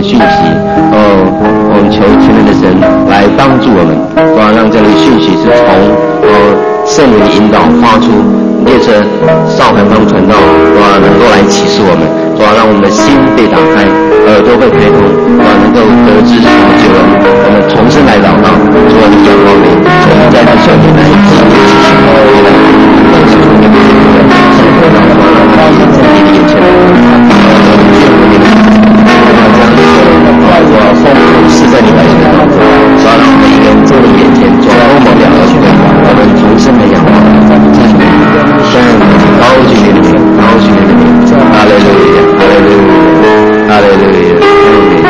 讯息。我们求全能的神来帮助我们，主啊，让这样的讯息是从圣灵引导发出，列着少盘方传道，主啊，能够来启示我们，主啊，让我们的心被打开，耳朵被开通，主啊，能够得知什么救恩。我们重新来祷告，主啊，你仰望你，我们在这教会来纪念继续来奉献我们的在你的眼前来我丰富是在你百姓的当中，主啊，让我们一个人在你眼前做欧盟两个对，我们重新的仰望赞美，高举你的名，高举你的名，哈利路亚，哈利路亚，哈利路亚，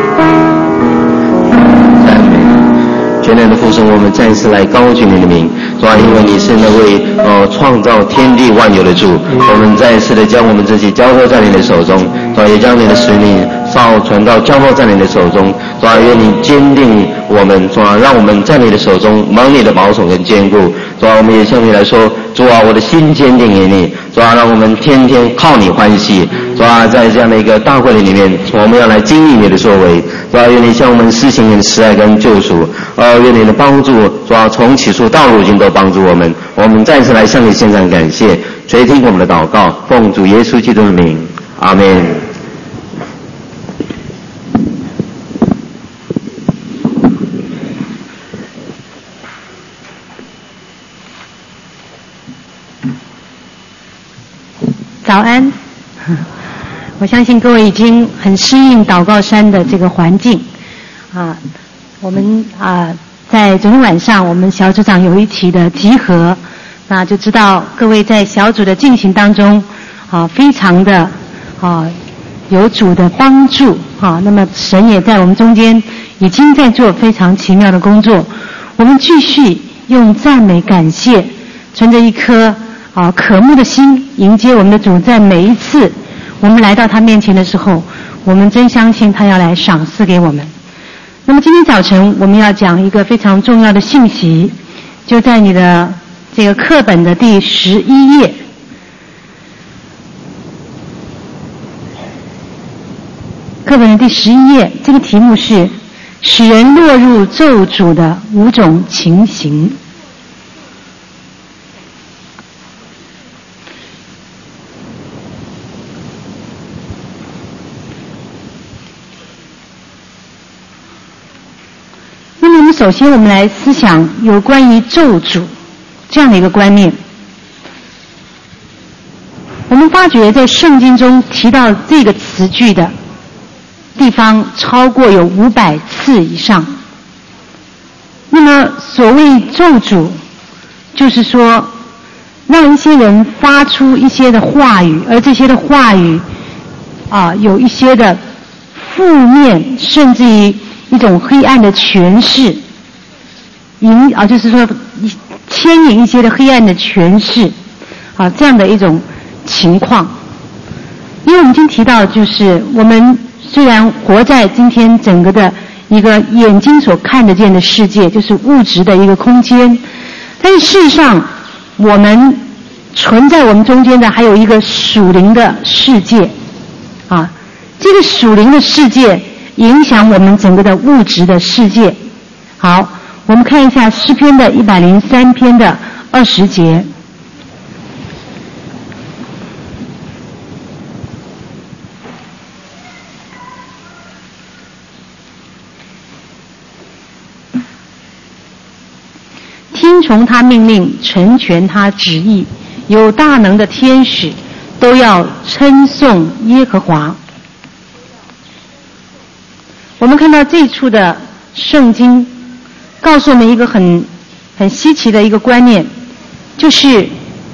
赞美，全能的父神，我们再次来高举你的名，主啊，因为你是那位创造天地万有的主，我们再一次的将我们自己交托在你的手中，主啊，也将你的使命少传道交托在你的手中，主啊，愿你坚定我们，主啊，让我们在你的手中蒙你的保守跟坚固，主啊，我们也向你来说，主啊，我的心坚定于你，主啊，让我们天天靠你欢喜，主啊，在这样的一个大会里面，我们要来经历你的作为，主啊，愿你向我们施行你的慈爱跟救赎，愿你的帮助，主啊，从起初到如今都帮助我们，我们再次来向你献上感谢，垂听我们的祷告，奉主耶稣基督的名，阿们。 早安，我相信各位已经很适应祷告山的这个环境啊。我们在昨天晚上我们小组长有一起的集合，那就知道各位在小组的进行当中非常的有主的帮助那么神也在我们中间已经在做非常奇妙的工作。我们继续用赞美感谢，存着一颗渴慕的心迎接我们的主，在每一次我们来到他面前的时候，我们真相信他要来赏赐给我们。那么今天早晨我们要讲一个非常重要的信息，就在你的这个课本的第11页。课本的第11页，这个题目是使人落入咒诅的5种情形。首先我们来思想有关于咒诅这样的一个观念。我们发觉在圣经中提到这个词句的地方超过有500次以上。那么所谓咒诅，就是说让一些人发出一些的话语，而这些的话语有一些的负面，甚至于一种黑暗的诠释，就是说牵引一些的黑暗的诠释这样的一种情况。因为我们已经提到，就是我们虽然活在今天整个的一个眼睛所看得见的世界，就是物质的一个空间，但是事实上我们存在我们中间的还有一个属灵的世界这个属灵的世界影响我们整个的物质的世界。好，我们看一下诗篇的103篇的20节。听从他命令，成全他旨意，有大能的天使都要称颂耶和华。我们看到这处的圣经告诉我们一个很稀奇的一个观念，就是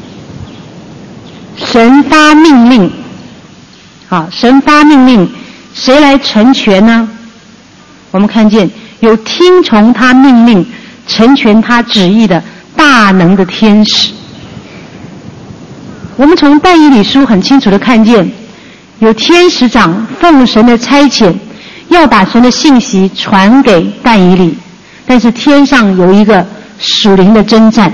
神发命令神发命令，谁来成全呢？我们看见有听从他命令成全他旨意的大能的天使。我们从但以理书很清楚的看见，有天使长奉神的差遣要把神的信息传给但以理，但是天上有一个属灵的征战。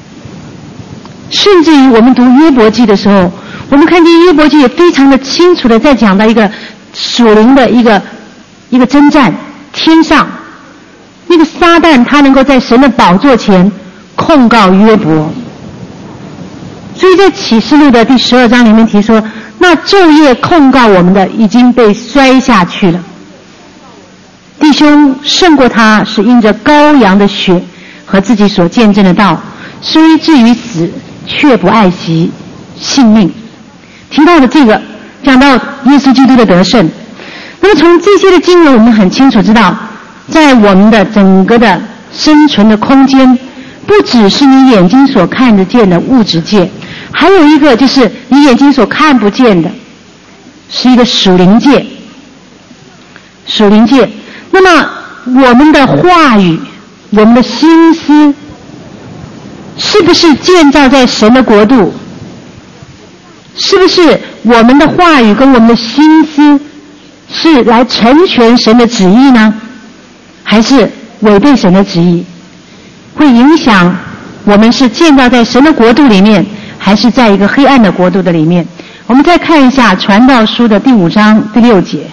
甚至于我们读约伯记的时候，我们看见约伯记也非常的清楚的在讲到一个属灵的一个一个征战，天上那个撒旦他能够在神的宝座前控告约伯。所以在启示录的第12章里面提说，那昼夜控告我们的已经被摔下去了。弟兄胜过他，是因着羔羊的血和自己所见证的道，虽至于死，却不爱惜性命。提到的这个讲到耶稣基督的得胜。那么从这些的经文我们很清楚知道，在我们的整个的生存的空间，不只是你眼睛所看得见的物质界，还有一个就是你眼睛所看不见的，是一个属灵界。属灵界，那么我们的话语，我们的心思，是不是建造在神的国度？是不是我们的话语跟我们的心思是来成全神的旨意呢？还是违背神的旨意？会影响我们是建造在神的国度里面，还是在一个黑暗的国度的里面？我们再看一下传道书的第5章第6节。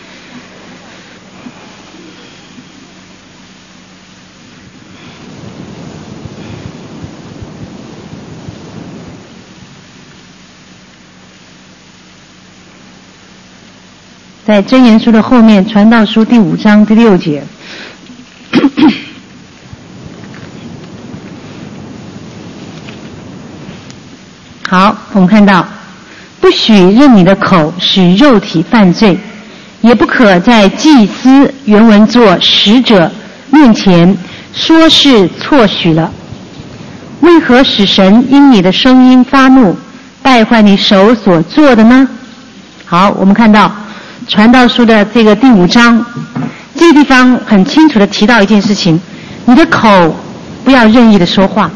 在箴言书的后面，传道书第5章第6节。好，我们看到，不许任你的口使肉体犯罪，也不可在祭司原文作使者面前说是错许了。为何使神因你的声音发怒，败坏你手所做的呢？好，我们看到传道书的这个第5章，这个地方很清楚地提到一件事情，你的口不要任意的说话。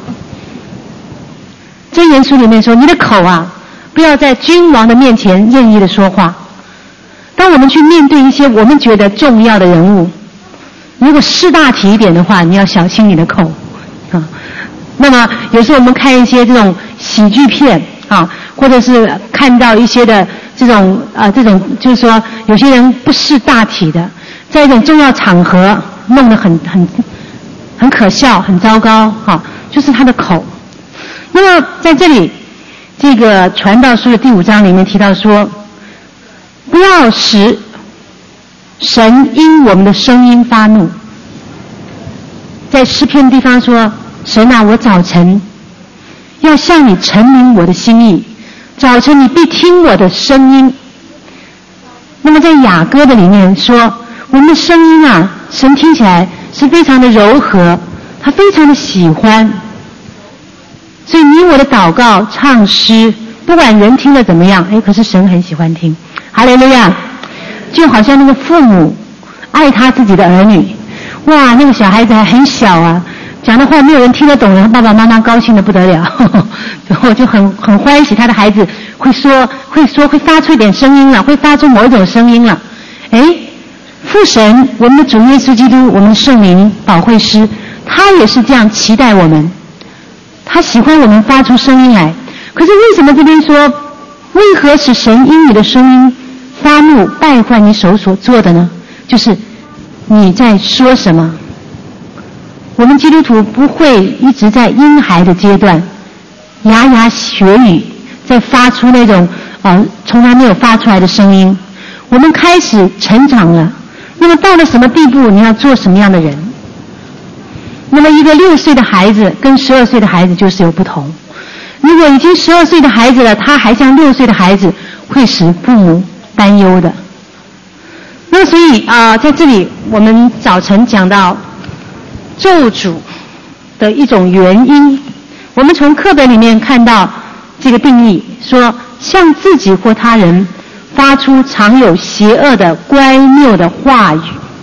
箴言书里面说，你的口啊，不要在君王的面前任意的说话。当我们去面对一些我们觉得重要的人物，如果识大体一点的话，你要小心你的口啊。那么有时候我们看一些这种喜剧片啊，或者是看到一些的这种就是说有些人不识大体的，在一种重要场合弄得很可笑，很糟糕啊，就是他的口。那么在这里这个传道书的第5章里面提到说，不要使神因我们的声音发怒。在诗篇的地方说，神啊，我早晨要向你陈明我的心意，早晨你必听我的声音。那么在雅歌的里面说，我们的声音啊，神听起来是非常的柔和，他非常的喜欢。所以你我的祷告唱诗，不管人听了怎么样，可是神很喜欢听。哈利路亚！就好像那个父母爱他自己的儿女，哇，那个小孩子还很小啊，讲的话没有人听得懂，然后爸爸妈妈高兴得不得了，然后就很欢喜他的孩子会发出一点声音了，会发出某一种声音了。父神，我们的主耶稣基督，我们的圣灵保惠师，他也是这样期待我们，他喜欢我们发出声音来。可是为什么这边说，为何使神因你的声音发怒，败坏你手所做的呢？就是你在说什么。我们基督徒不会一直在婴孩的阶段牙牙学语，在发出那种从来没有发出来的声音。我们开始成长了，那么到了什么地步，你要做什么样的人？那么一个6岁的孩子跟12岁的孩子就是有不同。如果已经12岁的孩子了，他还像6岁的孩子，会使父母担忧的。那所以在这里我们早晨讲到咒诅的一种原因，我们从课本里面看到这个定义，说向自己或他人发出常有邪恶的乖谬的话语。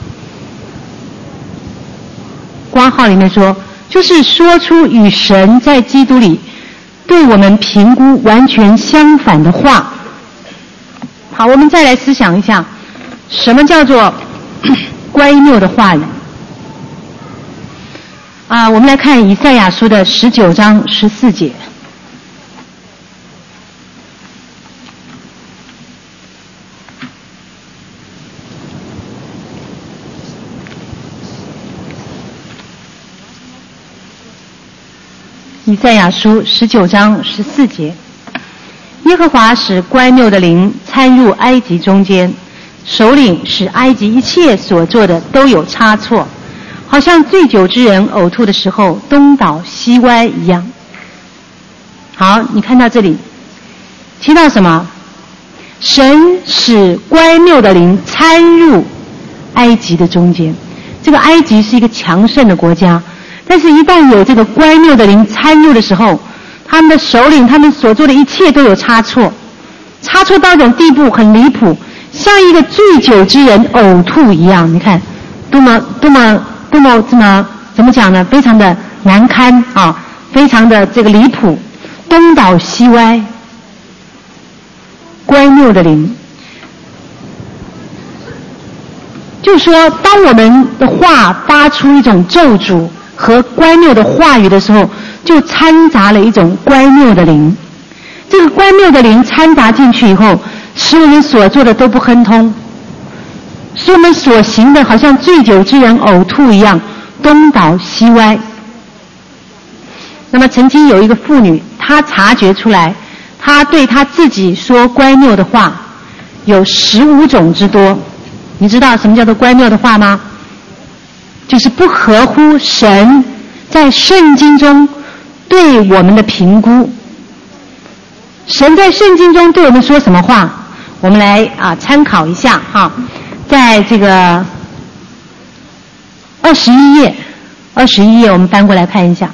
括号里面说，就是说出与神在基督里对我们评估完全相反的话。好，我们再来思想一下，什么叫做乖谬的话语？我们来看以赛亚书的19章14节。 以赛亚书19章14节，耶和华使乖谬的灵参入埃及中间，首领使埃及一切所做的都有差错，好像醉酒之人呕吐的时候东倒西歪一样。好，你看到这里提到什么？神使乖谬的灵参入埃及的中间。这个埃及是一个强盛的国家，但是一旦有这个乖谬的灵参入的时候，他们的首领他们所做的一切都有差错，差错到一种地步很离谱，像一个醉酒之人呕吐一样。你看多么怎么讲呢？非常的难堪啊，非常的这个离谱，东倒西歪，乖谬的灵。就是说，当我们的话发出一种咒诅和乖谬的话语的时候，就掺杂了一种乖谬的灵。这个乖谬的灵掺杂进去以后，使我们所做的都不亨通，使我们所行的好像醉酒之人呕吐一样，东倒西歪。那么曾经有一个妇女，她察觉出来，她对她自己说乖谬的话有15种之多。你知道什么叫做乖谬的话吗？就是不合乎神在圣经中对我们的评估。神在圣经中对我们说什么话？我们来参考一下哈，在这个21页我们翻过来看一下。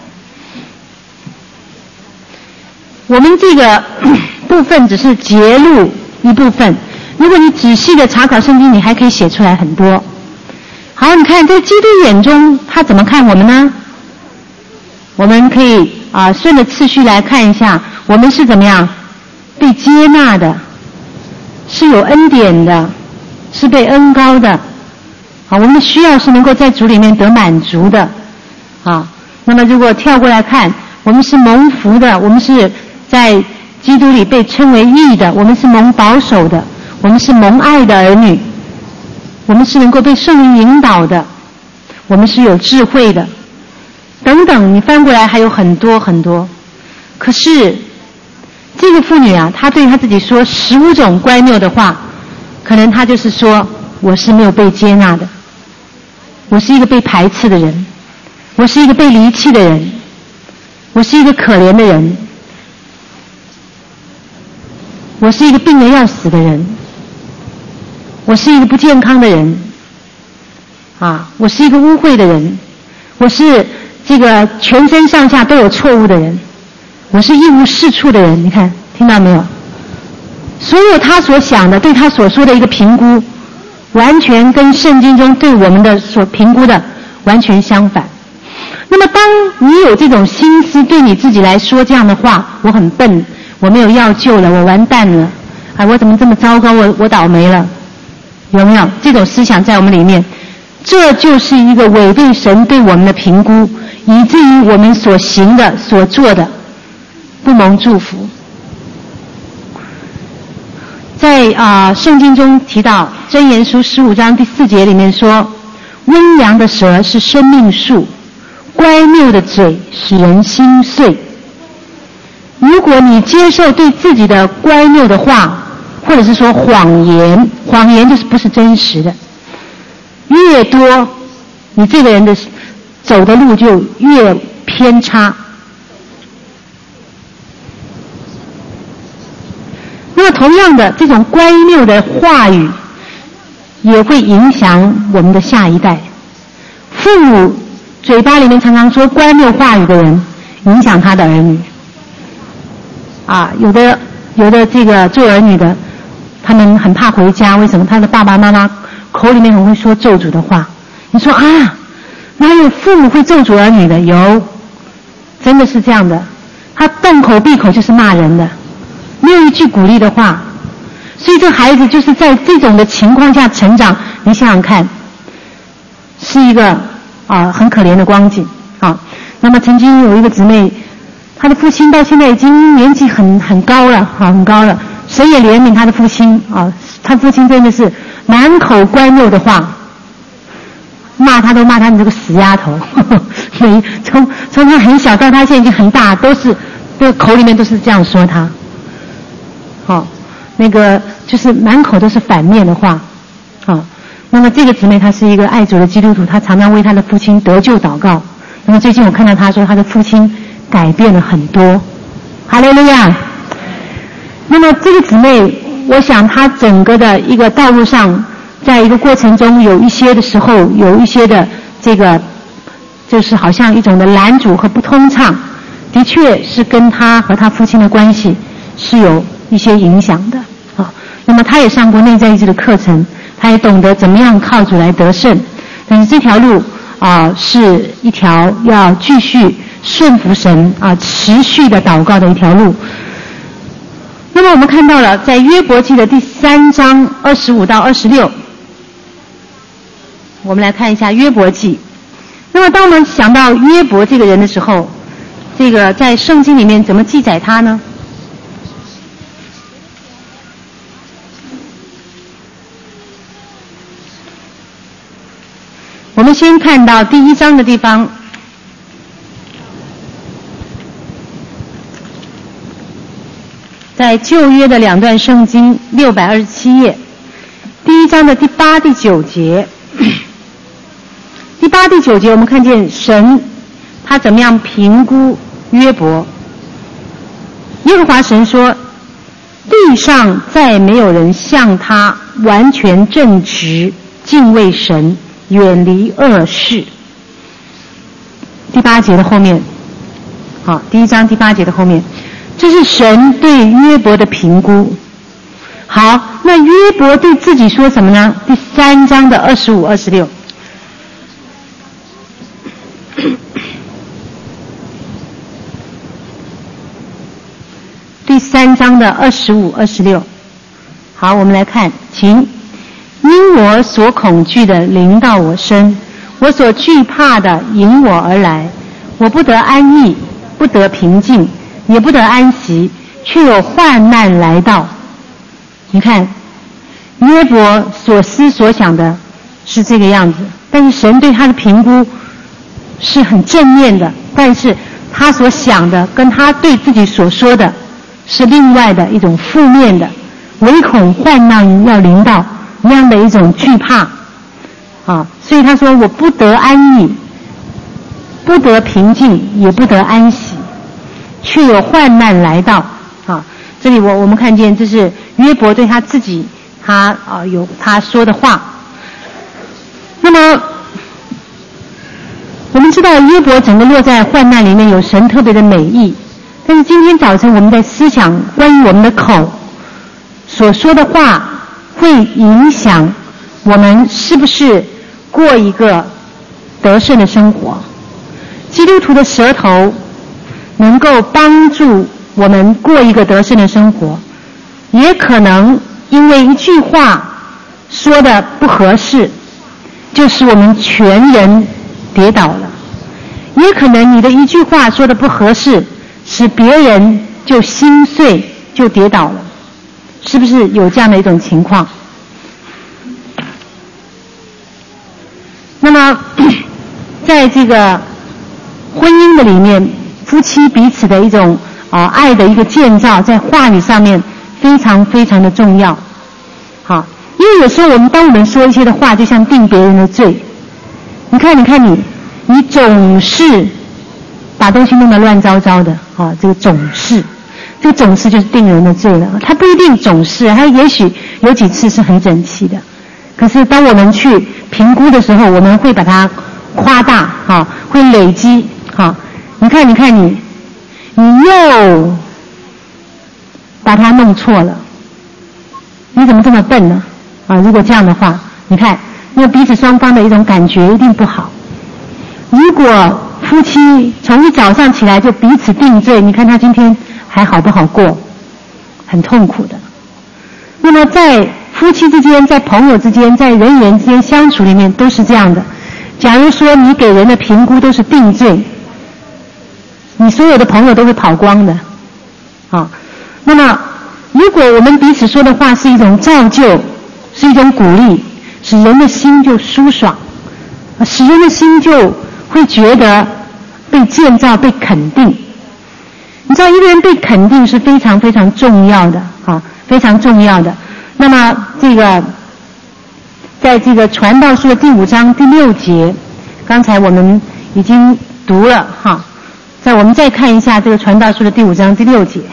我们这个部分只是节录一部分，如果你仔细的查考圣经，你还可以写出来很多。好，你看在基督眼中他怎么看我们呢？我们可以顺着次序来看一下，我们是怎么样被接纳的，是有恩典的，是被恩膏的。我们的需要是能够在主里面得满足的。那么如果跳过来看，我们是蒙福的，我们是在基督里被称为义的，我们是蒙保守的，我们是蒙爱的儿女，我们是能够被圣灵引导的，我们是有智慧的，等等，你翻过来还有很多很多。可是这个妇女她对她自己说15种乖谬的话，可能她就是说，我是没有被接纳的，我是一个被排斥的人，我是一个被离弃的人，我是一个可怜的人，我是一个病得要死的人，我是一个不健康的人，我是一个污秽的人，我是这个全身上下都有错误的人，我是一无是处的人。你看，听到没有？所有他所想的，对他所说的一个评估，完全跟圣经中对我们的所评估的完全相反。那么当你有这种心思对你自己来说这样的话，我很笨，我没有药救了，我完蛋了，我怎么这么糟糕，我倒霉了，有没有这种思想在我们里面？这就是一个违背神对我们的评估，以至于我们所行的所做的不蒙祝福。在圣经中提到箴言书15章第4节里面说，温良的舌是生命树，乖谬的嘴使人心碎。如果你接受对自己的乖谬的话，或者是说谎言，谎言就是不是真实的，越多你这个人的走的路就越偏差。那么同样的，这种乖谬的话语也会影响我们的下一代。父母嘴巴里面常常说乖谬话语的人，影响他的儿女。有的这个做儿女的，他们很怕回家，为什么？他的爸爸妈妈口里面很会说咒诅的话。你说哪有父母会咒诅儿女的？有，真的是这样的。他动口闭口就是骂人的，没有一句鼓励的话。所以这孩子就是在这种的情况下成长，你想想看，是一个很可怜的光景。那么曾经有一个姊妹，她的父亲到现在已经年纪很高了，很高了，神也怜悯她的父亲他父亲真的是满口乖谬的话， 骂他都骂他你这个死丫头，从他很小到他现在已经很大，都是这个口里面都是这样说他。好，那个就是满口都是反面的话。好，那么这个姊妹她是一个爱主的基督徒，她常常为她的父亲得救祷告。那么最近我看到她说她的父亲改变了很多。哈利路亚。那么这个姊妹，我想她整个的一个道路上，在一个过程中有一些的时候，有一些的这个就是好像一种的拦阻和不通畅，的确是跟她和她父亲的关系是有一些影响的啊。那么她也上过内在意志的课程，她也懂得怎么样靠主来得胜，但是这条路是一条要继续顺服神持续的祷告的一条路。那么我们看到了在约伯记的第3章25到26，我们来看一下约伯记。那么当我们想到约伯这个人的时候，这个在圣经里面怎么记载他呢？我们先看到第1章的地方，在旧约的2段圣经627页，第1章的第8、第9节。第8、第9节我们看见神他怎么样评估约伯。耶和华神说，地上再没有人像他完全正直，敬畏神，远离恶事。第8节的后面，好，第1章第8节的后面，这是神对约伯的评估。好，那约伯对自己说什么呢？第3章的25、26。第3章的25、26。好，我们来看，请。因我所恐惧的临到我身，我所惧怕的迎我而来，我不得安逸，不得平静，也不得安息，却有患难来到。你看，约伯所思所想的是这个样子，但是神对他的评估是很正面的，但是他所想的跟他对自己所说的是另外的一种负面的，唯恐患难要临到那样的一种惧怕所以他说我不得安逸，不得平静，也不得安息，却有患难来到这里我们看见这是约伯对他自己有他说的话。那么我们知道约伯整个落在患难里面有神特别的美意，但是今天早晨我们在思想关于我们的口所说的话，会影响我们是不是过一个得胜的生活。基督徒的舌头能够帮助我们过一个得胜的生活，也可能因为一句话说的不合适，就使我们全人跌倒了，也可能你的一句话说的不合适，使别人就心碎，就跌倒了。是不是有这样的一种情况？那么在这个婚姻的里面，夫妻彼此的一种爱的一个建造，在话语上面非常非常的重要。好，因为有时候当我们说一些的话，就像定别人的罪。你看你总是把东西弄得乱糟糟的这个总是就是定人的罪了。他不一定总是，他也许有几次是很整齐的，可是当我们去评估的时候，我们会把它夸大会累积你看你又把它弄错了，你怎么这么笨呢如果这样的话，你看那彼此双方的一种感觉一定不好。如果夫妻从一早上起来就彼此定罪，你看他今天还好不好过，很痛苦的。那么在夫妻之间，在朋友之间，在人与人之间相处里面都是这样的。假如说你给人的评估都是定罪，你所有的朋友都会跑光的那么如果我们彼此说的话是一种造就，是一种鼓励，使人的心就舒爽， 使人的心就会觉得被建造、被肯定。你知道，一个人被肯定是非常非常重要的啊，非常重要的。那么这个，在这个传道书的第5章第6节，刚才我们已经读了哈。我们再看一下这个传道书的第5章第6节。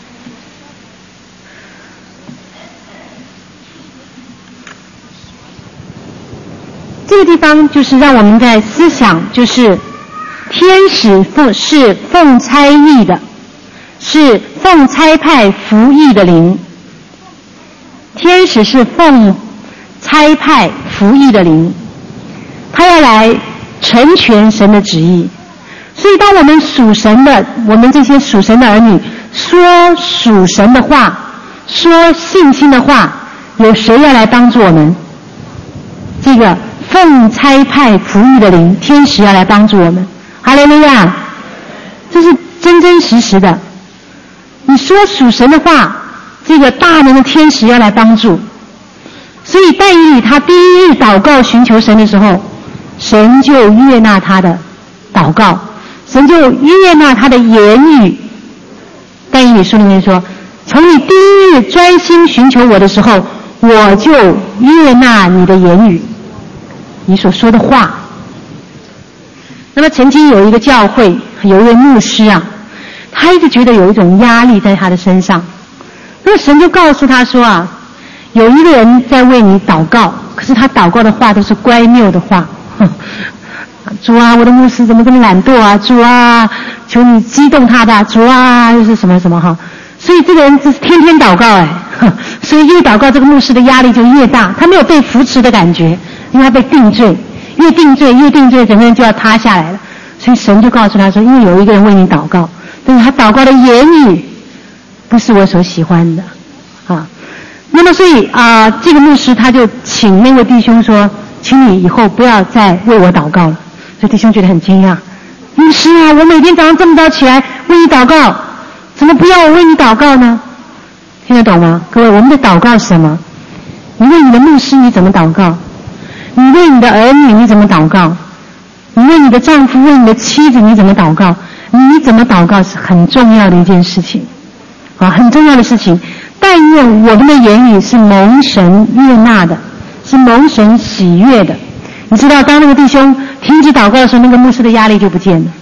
这个地方就是让我们在思想，就是天使是奉差役的，是奉差派服役的灵。天使是奉差派服役的灵，他要来成全神的旨意。所以当我们属神的，我们这些属神的儿女说属神的话，说信心的话，有谁要来帮助我们？这个奉差派服役的灵，天使要来帮助我们。哈利路亚！这是真真实实的。你说属神的话，这个大能的天使要来帮助。所以但以理他第一日祷告寻求神的时候，神就悦纳他的祷告，神就悦纳他的言语。但以理书里面说，从你第一日专心寻求我的时候，我就悦纳你的言语，你所说的话。那么曾经有一个教会，有一位牧师啊，他一直觉得有一种压力在他的身上。那么神就告诉他说啊，有一个人在为你祷告，可是他祷告的话都是乖谬的话。主啊，我的牧师怎么这么懒惰啊？主啊，求你激动他吧。主啊，又是什么什么哈？所以这个人就是天天祷告哎，所以越祷告这个牧师的压力就越大，他没有被扶持的感觉，因为他被定罪，越定罪，整个人就要塌下来了。所以神就告诉他说，因为有一个人为你祷告，但是他祷告的言语不是我所喜欢的啊。那么所以这个牧师他就请那位弟兄说，请你以后不要再为我祷告了。所以弟兄觉得很惊讶，牧师啊，我每天早上这么早起来为你祷告，怎么不要我为你祷告呢？听得懂吗？各位，我们的祷告是什么？你为你的牧师你怎么祷告？你为你的儿女你怎么祷告？你为你的丈夫为你的妻子你怎么祷告？你怎么祷告是很重要的一件事情啊，很重要的事情。但愿我们的言语是蒙神悦纳的，是蒙神喜悦的。你知道，当那个弟兄停止祷告的时候，那个牧师的压力就不见了。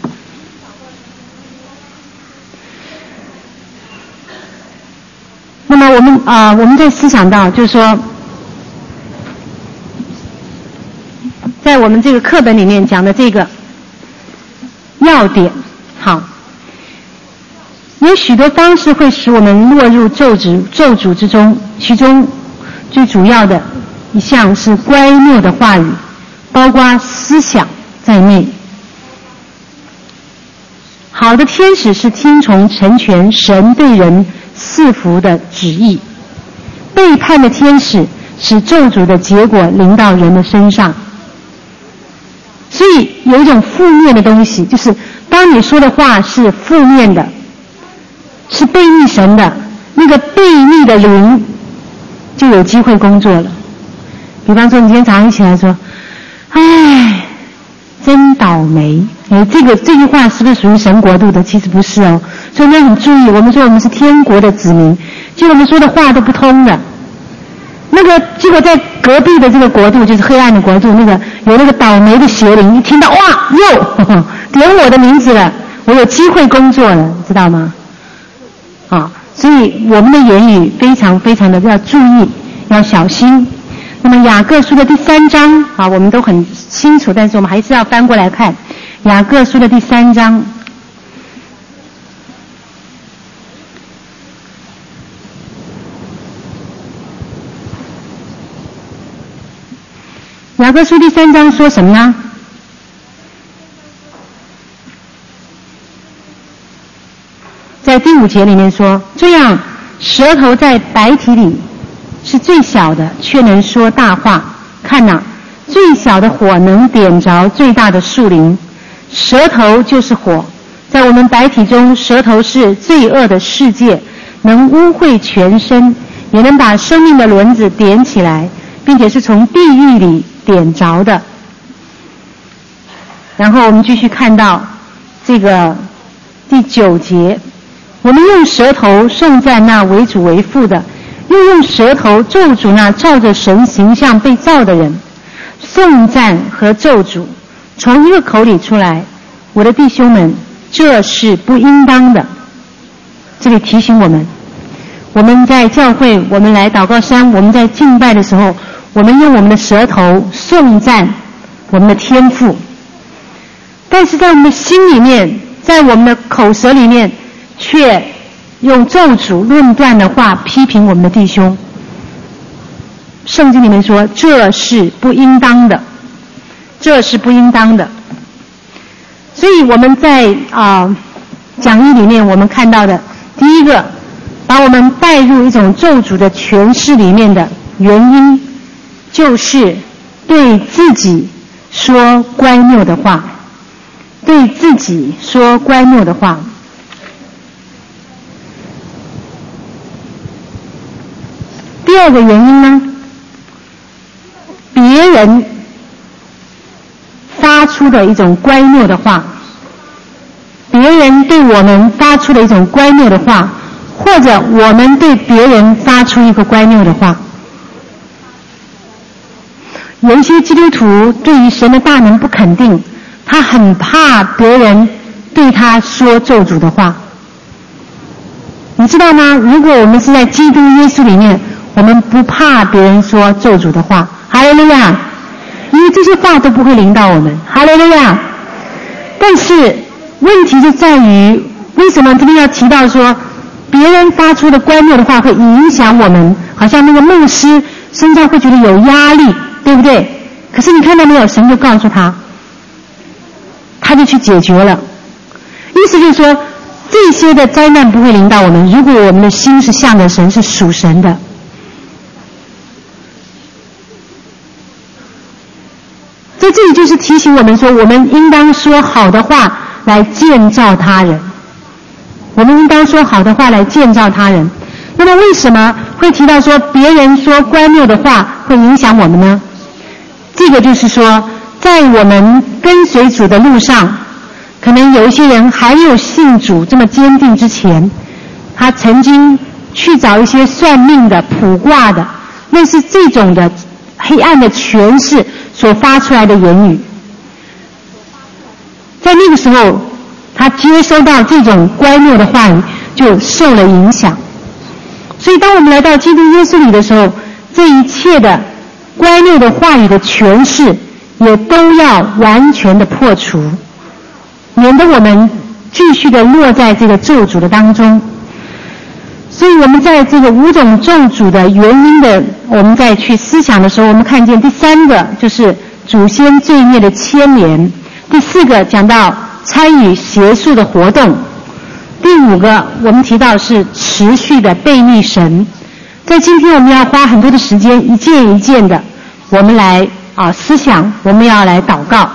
那么我们在思想到，就是说，在我们这个课本里面讲的这个要点，好，有许多方式会使我们落入咒诅之中，其中最主要的一项是乖谬的话语，包括思想在内。好的天使是听从成全神对人赐福的旨意，背叛的天使使咒诅的结果临到人的身上。所以有一种负面的东西，就是当你说的话是负面的，是背逆神的，那个背逆的灵就有机会工作了。比方说你今天早上一起来说，唉，真倒霉。这句话是不是属于神国度的？其实不是哦。所以我们很注意，我们说我们是天国的子民，结果我们说的话都不通的。那个结果在隔壁的这个国度，就是黑暗的国度，有那个倒霉的邪灵，一听到哇哟点我的名字了，我有机会工作了，知道吗？所以我们的言语非常非常的要注意，要小心。那么雅各书的第3章我们都很清楚，但是我们还是要翻过来看雅各书的第3章。雅各书第3章说什么呢？在第5节里面说，这样舌头在白体里是最小的，却能说大话。看哪，最小的火能点着最大的树林。舌头就是火，在我们白体中，舌头是罪恶的世界，能污秽全身，也能把生命的轮子点起来，并且是从地狱里点着的。 然后我们继续看到这个第9节，我们用舌头颂赞那为主为父的，又用舌头咒诅那照着神形象被造的人。颂赞和咒诅从一个口里出来，我的弟兄们，这是不应当的。这里提醒我们，我们在教会，我们来祷告山，我们在敬拜的时候，我们用我们的舌头颂赞我们的天父，但是在我们的心里面，在我们的口舌里面，却用咒诅论断的话批评我们的弟兄。圣经里面说，这是不应当的，这是不应当的。所以我们在讲义里面我们看到的第一个，把我们带入一种咒诅的诠释里面的原因，就是对自己说乖谬的话，对自己说乖谬的话。第二个原因呢，别人发出的一种乖谬的话，别人对我们发出的一种乖谬的话，或者我们对别人发出一个乖谬的话。有一些基督徒对于神的大能不肯定，他很怕别人对他说咒诅的话。你知道吗？如果我们是在基督耶稣里面，我们不怕别人说咒诅的话，哈利路亚，因为这些话都不会临到我们，哈利路亚。但是问题就在于，为什么这边要提到说别人发出的乖谬的话会影响我们，好像那个牧师身上会觉得有压力，对不对？可是你看到没有，神就告诉他，他就去解决了。意思就是说，这些的灾难不会临到我们，如果我们的心是向着神，是属神的。在这里就是提醒我们说，我们应当说好的话来建造他人，我们应当说好的话来建造他人。那么为什么会提到说别人说乖谬的话会影响我们呢？这个就是说，在我们跟随主的路上，可能有一些人还没有信主这么坚定之前，他曾经去找一些算命的、卜卦的，类似这种的黑暗的权势所发出来的言语，在那个时候他接收到这种乖谬的话语，就受了影响。所以当我们来到基督耶稣里的时候，这一切的乖谬的话语的诠释也都要完全的破除，免得我们继续的落在这个咒诅的当中。所以我们在这个5种咒诅的原因的，我们再去思想的时候，我们看见第3个就是祖先罪孽的牵连，第4个讲到参与邪术的活动，第5个我们提到是持续的悖逆神。在今天我们要花很多的时间一件一件的我们来思想，我们要来祷告。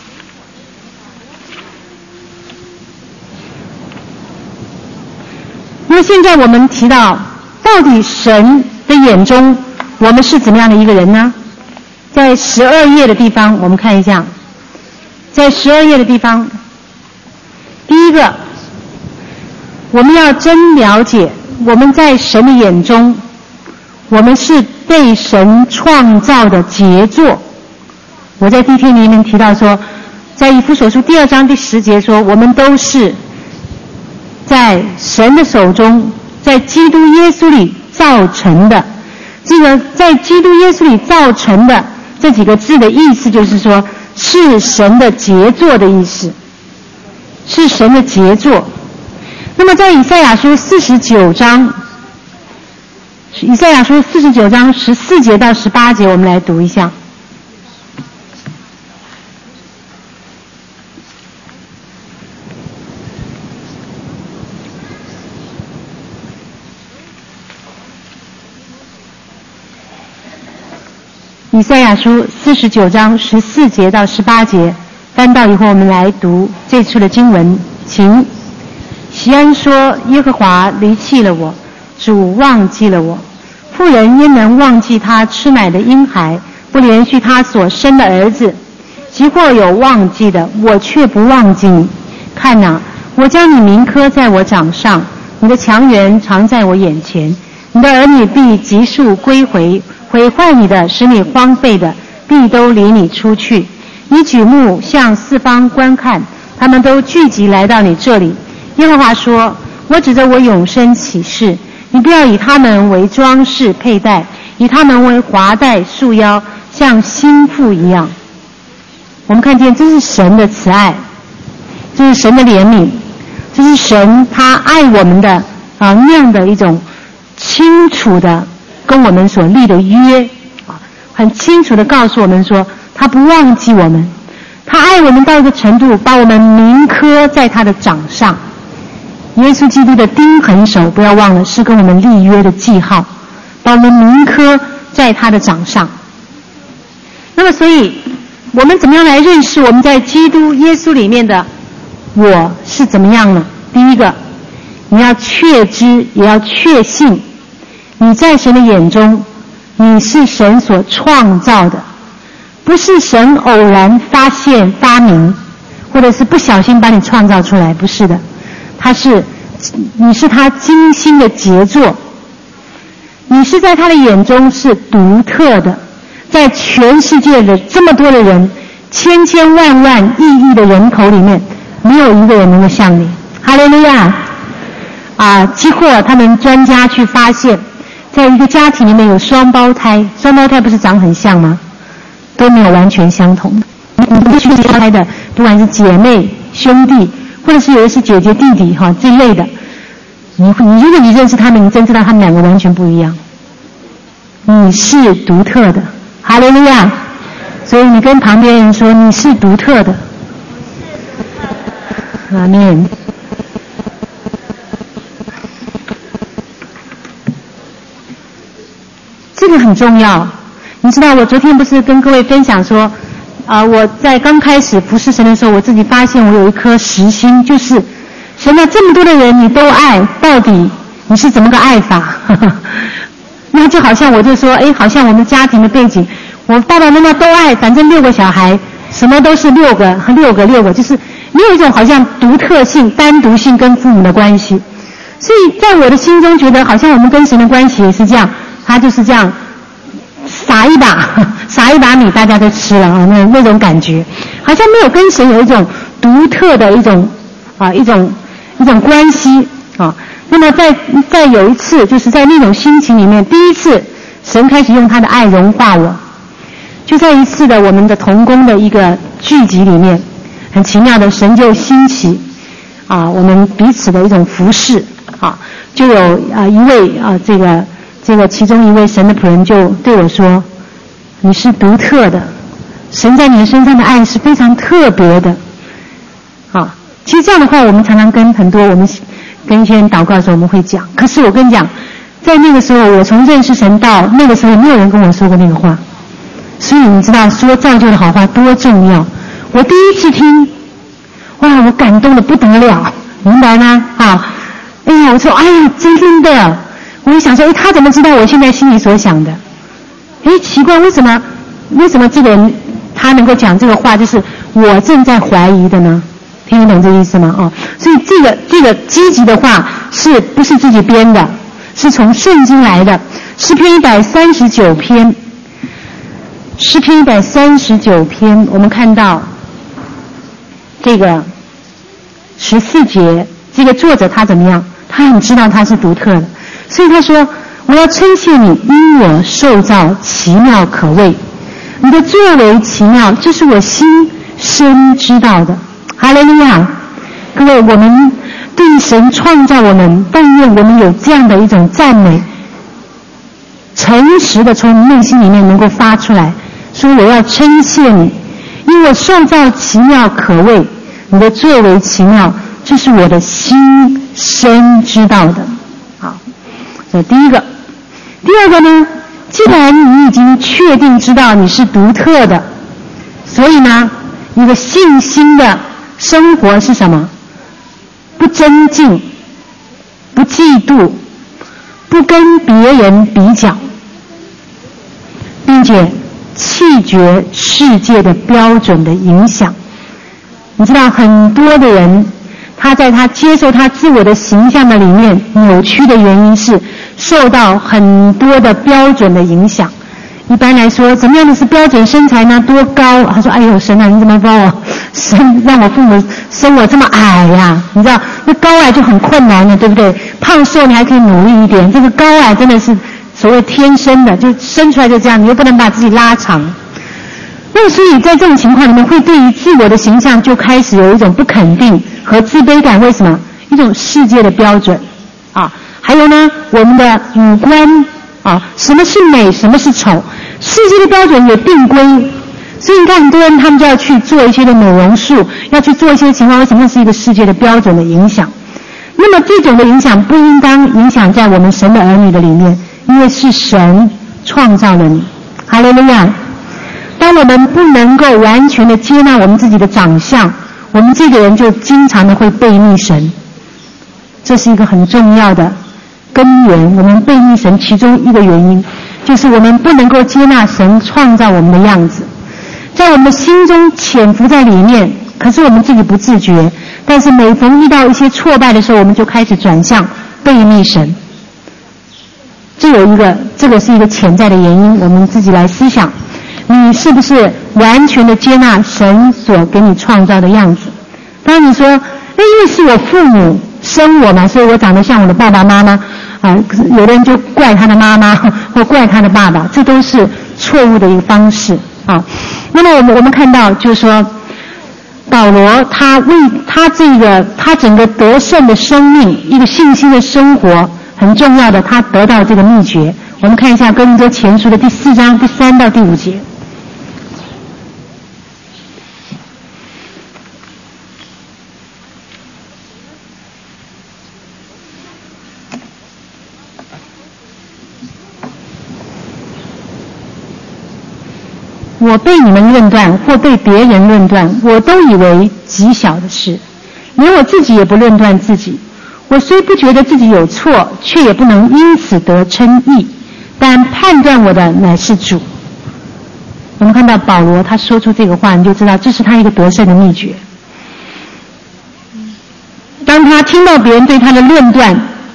那么现在我们提到，到底神的眼中我们是怎么样的一个人呢？在12页的地方我们看一下，在12页的地方，第一个，我们要真了解我们在神的眼中，我们是被神创造的杰作。我在第一篇里面提到说，在以弗所书2章第10节说，我们都是在神的手中，在基督耶稣里造成的。这个在基督耶稣里造成的这几个字的意思就是说，是神的杰作的意思，是神的杰作。那么在以赛亚书49章14节到18节，我们来读一下。以赛亚书49章14节到18节，翻到以后我们来读这处的经文。请。锡安说，耶和华离弃了我，主忘记了我。妇人焉能忘记他吃奶的婴孩，不连续他所生的儿子？ 即或有忘记的，我却不忘记你。看哪，我将你铭刻在我掌上，你的强援常在我眼前。你的儿女必急速归回，毁坏你的，使你荒废的，必都离你出去。你举目向四方观看，他们都聚集来到你这里。耶和华说，我指着我永生起誓，你不要以他们为装饰佩戴，以他们为华带束腰，像心腹一样。我们看见这是神的慈爱，这是神的怜悯，这是神他爱我们的那样的一种清楚的跟我们所立的约，很清楚的告诉我们说他不忘记我们，他爱我们到一个程度，把我们铭刻在他的掌上。耶稣基督的钉痕手，不要忘了，是跟我们立约的记号，把我们铭刻在他的掌上。那么所以我们怎么样来认识我们在基督耶稣里面的我是怎么样呢？第一个，你要确知也要确信，你在神的眼中你是神所创造的，不是神偶然发现发明，或者是不小心把你创造出来，不是的，你是他精心的杰作，你是在他的眼中是独特的，在全世界的这么多的人，千千万万亿亿的人口里面，没有一个人能够像你。哈利路亚！几或他们专家去发现，在一个家庭里面有双胞胎，双胞胎不是长很像吗？都没有完全相同的。你去双胞胎的，不管是姐妹、兄弟，或者是有的是姐姐、弟弟这类的，如果你认识他们，你真知道他们两个完全不一样。你是独特的，哈利路亚！所以你跟旁边人说你是独特的。阿们。这个很重要。你知道我昨天不是跟各位分享说我在刚开始服侍神的时候，我自己发现我有一颗实心，就是神啊，这么多的人你都爱，到底你是怎么个爱法？那就好像我就说好像我们家庭的背景，我爸爸妈妈都爱，反正6个小孩什么都是6个，就是没有一种好像独特性、单独性跟父母的关系。所以在我的心中觉得好像我们跟神的关系也是这样，他就是这样撒一把米大家都吃了那种感觉，好像没有跟神有一种独特的一种关系那么在有一次，就是在那种心情里面，第一次神开始用他的爱融化我，就在一次的我们的同工的一个聚集里面，很奇妙的神就兴起我们彼此的一种服侍就有一位这个其中一位神的仆人就对我说，你是独特的，神在你身上的爱是非常特别的其实这样的话我们常常跟很多我们跟一些人祷告的时候我们会讲，可是我跟你讲，在那个时候我从认识神到那个时候没有人跟我说过那个话，所以你知道说造就的好话多重要。我第一次听，哇，我感动得不得了，明白吗？我说真的，我就想说他怎么知道我现在心里所想的？奇怪，为什么这个人他能够讲这个话，就是我正在怀疑的呢？听得懂这个意思吗？所以这个积极的话是不是自己编的？是从圣经来的。诗篇139篇，诗篇139篇，我们看到这个14节，这个作者他怎么样？他很知道他是独特的，所以他说，我要称谢你，因我受造奇妙可畏，你的作为奇妙，这是我心深知道的。哈利路亚！各位，我们对神创造我们，但愿我们有这样的一种赞美，诚实的从内心里面能够发出来，说我要称谢你，因我受造奇妙可畏，你的作为奇妙，这是我的心深知道的。好，这第一个。第二个呢，既然你已经确定知道你是独特的，所以呢，你的信心的生活是什么？不争竞，不嫉妒，不跟别人比较，并且弃绝世界的标准的影响。你知道很多的人，他在他接受他自我的形象的里面扭曲的原因是受到很多的标准的影响。一般来说，怎么样的是标准身材呢？多高？他说：“哎呦，神啊，你怎么把我让我父母生我这么矮呀？你知道，那高矮就很困难了，对不对？胖瘦你还可以努力一点，这个高矮真的是所谓天生的，就生出来就这样，你又不能把自己拉长。那么，所以在这种情况里面，会对于自我的形象就开始有一种不肯定和自卑感。为什么？一种世界的标准啊，还有呢，我们的五官啊，什么是美，什么是丑。”世界的标准有定规，所以你看很多人他们就要去做一些的美容术，要去做一些情况，为什么是一个世界的标准的影响？那么这种的影响不应当影响在我们神的儿女的里面，因为是神创造了你。哈利路亚！当我们不能够完全的接纳我们自己的长相，我们这个人就经常的会背逆神，这是一个很重要的根源。我们背逆神其中一个原因就是我们不能够接纳神创造我们的样子，在我们的心中潜伏在里面，可是我们自己不自觉，但是每逢遇到一些挫败的时候，我们就开始转向背逆神。这个是一个潜在的原因，我们自己来思想，你是不是完全的接纳神所给你创造的样子？当然你说，因为是我父母生我嘛，所以我长得像我的爸爸妈妈啊，有的人就怪他的妈妈或怪他的爸爸，这都是错误的一个方式啊。那么我们看到就是说，保罗他为他整个得胜的生命，一个信心的生活很重要的，他得到这个秘诀。我们看一下哥林多前书的第4章第3到第5节。我被你们论断或被别人论断，我都以为极小的事，连我自己也不论断自己。我虽不觉得自己有错，却也不能因此得称义，但判断我的乃是主。我们看到保罗他说出这个话，你就知道这是他一个得胜的秘诀。当他听到别人对他的论断，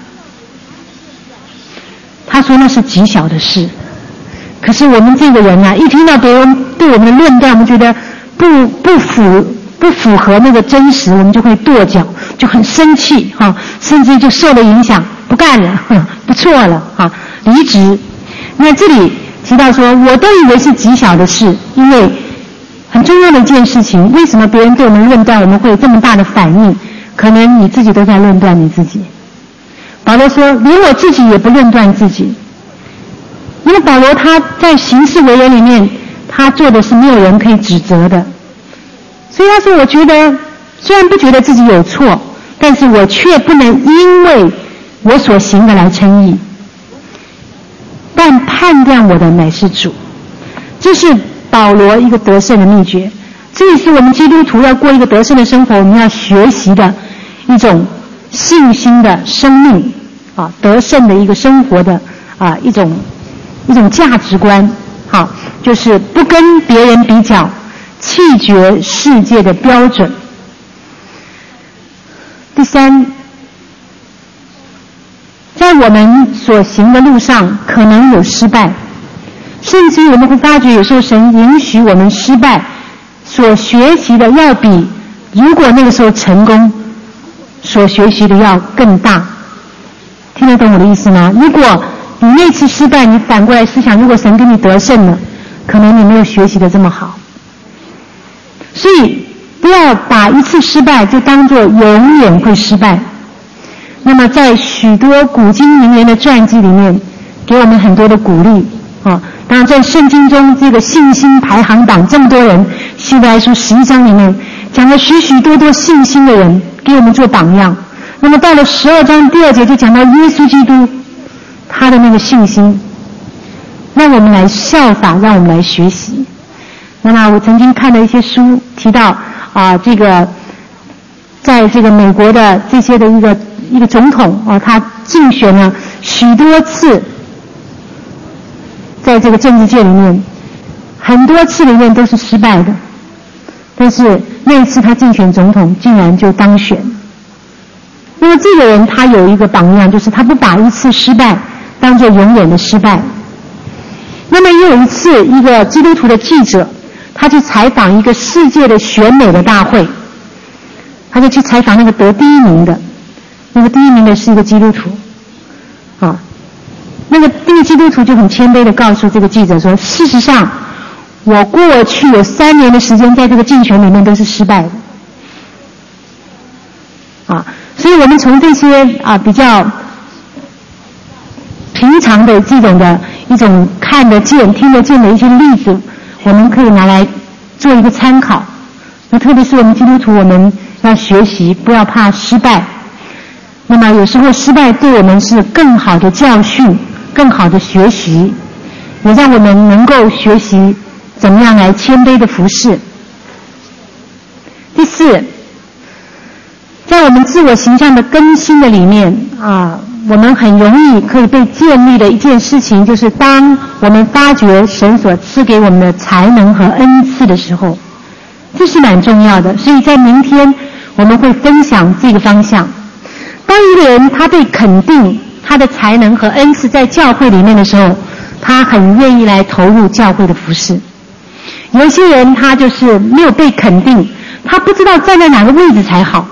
他说那是极小的事。可是我们这个人啊，一听到别人对我们的论断，我们觉得不符合那个真实，我们就会跺脚，就很生气哈，甚至就受了影响，不干了，不错了哈，离职。那这里提到说，我都以为是极小的事，因为很重要的一件事情，为什么别人对我们论断，我们会有这么大的反应？可能你自己都在论断你自己。保罗说，连我自己也不论断自己。因为保罗他在行事为人里面，他做的是没有人可以指责的，所以他说，我觉得虽然不觉得自己有错，但是我却不能因为我所行的来称义，但判断我的乃是主。这是保罗一个得胜的秘诀，这也是我们基督徒要过一个得胜的生活，我们要学习的一种信心的生命啊，得胜的一个生活的啊一种价值观，好，就是不跟别人比较，弃绝世界的标准。第三，在我们所行的路上可能有失败，甚至我们会发觉有时候神允许我们失败，所学习的要比如果那个时候成功所学习的要更大。听得懂我的意思吗？如果你那次失败，你反过来思想，如果神给你得胜了，可能你没有学习的这么好。所以不要把一次失败就当作永远会失败。那么在许多古今名人的传记里面，给我们很多的鼓励啊。当然在圣经中这个信心排行榜这么多人，希伯来书11章里面讲了许许多多信心的人，给我们做榜样。那么到了12章第2节就讲到耶稣基督他的那个信心，让我们来效法，让我们来学习。那么我曾经看了一些书提到这个在这个美国的这些的一个总统他竞选了许多次，在这个政治界里面很多次里面都是失败的，但是那一次他竞选总统竟然就当选。因为这个人他有一个榜样，就是他不把一次失败当作永远的失败。那么也有一次，一个基督徒的记者，他去采访一个世界的选美的大会，他就去采访那个得第一名的，那个第一名的是一个基督徒，那个基督徒就很谦卑地告诉这个记者说，事实上我过去有3年的时间在这个竞选里面都是失败的。所以我们从这些比较平常的这种的一种看得见、听得见的一些例子，我们可以拿来做一个参考。那特别是我们基督徒，我们要学习，不要怕失败。那么有时候失败对我们是更好的教训、更好的学习，也让我们能够学习怎么样来谦卑的服侍。第4，在我们自我形象的更新的里面我们很容易可以被建立的一件事情，就是当我们发觉神所赐给我们的才能和恩赐的时候，这是蛮重要的。所以在明天我们会分享这个方向。当一个人他被肯定他的才能和恩赐在教会里面的时候，他很愿意来投入教会的服事。有些人他就是没有被肯定，他不知道站在哪个位置才好。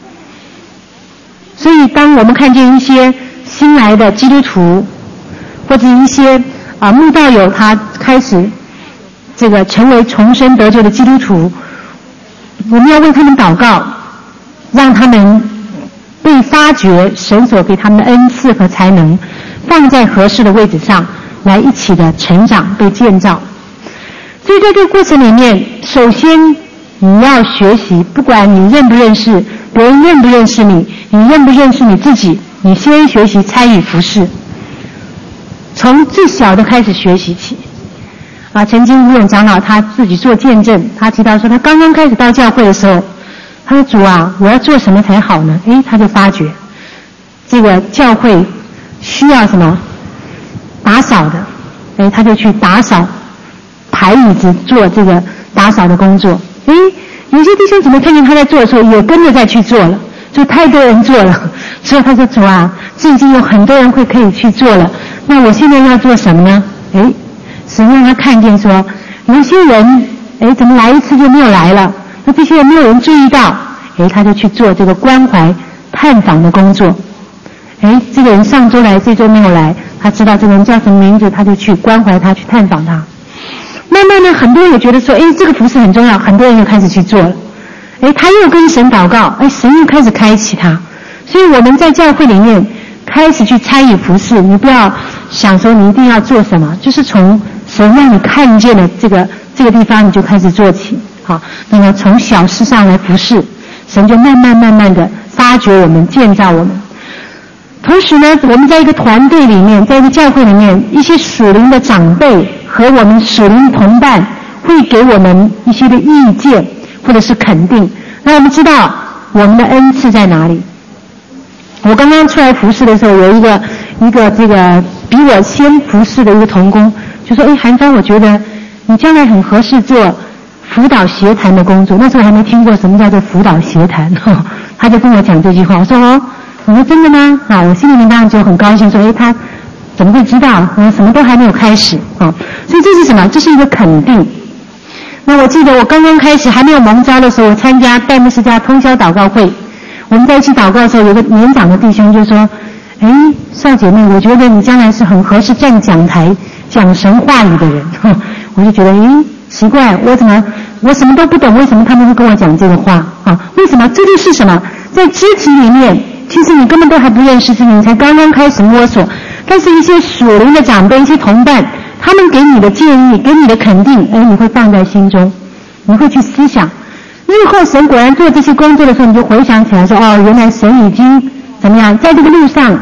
所以当我们看见一些新来的基督徒，或者一些慕道友，他开始这个成为重生得救的基督徒，我们要为他们祷告，让他们被发掘神所给他们的恩赐和才能放在合适的位置上，来一起的成长被建造。所以在这个过程里面，首先你要学习，不管你认不认识别人，认不认识你，你认不认识你自己，你先学习参与服事，从最小的开始学习起。曾经吴永长老他自己做见证，他提到说，他刚刚开始到教会的时候，他说主我要做什么才好呢？他就发觉这个教会需要什么打扫的，他就去打扫，排椅子，做这个打扫的工作。有些弟兄姊妹看见他在做的时候，也跟着再去做了，就太多人做了，所以他说主这已经有很多人可以去做了，那我现在要做什么呢？神让他看见说，有些人怎么来一次就没有来了，那这些人没有人注意到，他就去做这个关怀探访的工作。这个人上周来，这周没有来，他知道这个人叫什么名字，他就去关怀他，去探访他。慢慢的很多人也觉得说，这个服事很重要，很多人又开始去做了。他又跟神祷告，神又开始开启他。所以我们在教会里面开始去参与服事，你不要想说你一定要做什么，就是从神让你看见的这个地方你就开始做起。好，那么从小事上来服事，神就慢慢的发掘我们，建造我们。同时呢，我们在一个团队里面，在一个教会里面，一些属灵的长辈和我们属灵同伴会给我们一些的意见或者是肯定，让我们知道我们的恩赐在哪里。我刚刚出来服事的时候，有一个这个比我先服事的一个同工就说，韩芳，我觉得你将来很合适做辅导协谈的工作。那时候还没听过什么叫做辅导协谈，他就跟我讲这句话。我说真的吗？我心里面当然就很高兴，说他怎么会知道？什么都还没有开始所以这是什么？这是一个肯定。那我记得我刚刚开始还没有蒙召的时候，我参加戴牧师家通宵祷告会，我们在一起祷告的时候，有个年长的弟兄就说，少姐妹，我觉得你将来是很合适站讲台讲神话语的人。我就觉得奇怪，我什么都不懂，为什么他们会跟我讲这个话为什么？这就是什么？在肢体里面，其实你根本都还不认识自己，你才刚刚开始摸索。但是一些属灵的长辈，一些同伴，他们给你的建议，给你的肯定，你会放在心中，你会去思想。日后神果然做这些工作的时候，你就回想起来说，原来神已经怎么样，在这个路上